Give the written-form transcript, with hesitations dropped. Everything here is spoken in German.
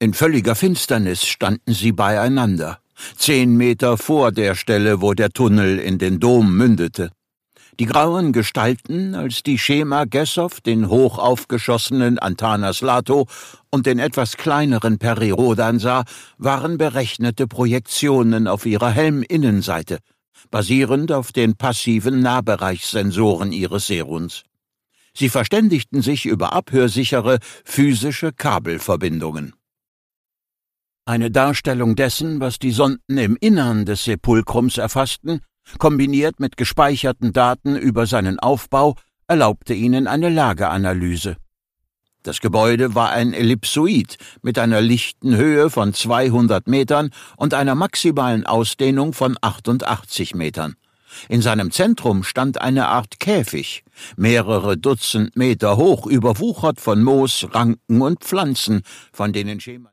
In völliger Finsternis standen sie beieinander, 10 Meter vor der Stelle, wo der Tunnel in den Dom mündete. Die grauen Gestalten, als die Schema Gessow den hoch aufgeschossenen Antanas Lato und den etwas kleineren Peri Rhodan sah, waren berechnete Projektionen auf ihrer Helminnenseite, basierend auf den passiven Nahbereichssensoren ihres Seruns. Sie verständigten sich über abhörsichere physische Kabelverbindungen. Eine Darstellung dessen, was die Sonden im Innern des Sepulkrums erfassten, kombiniert mit gespeicherten Daten über seinen Aufbau, erlaubte ihnen eine Lageanalyse. Das Gebäude war ein Ellipsoid mit einer lichten Höhe von 200 Metern und einer maximalen Ausdehnung von 88 Metern. In seinem Zentrum stand eine Art Käfig, mehrere Dutzend Meter hoch, überwuchert von Moos, Ranken und Pflanzen, von denen Schema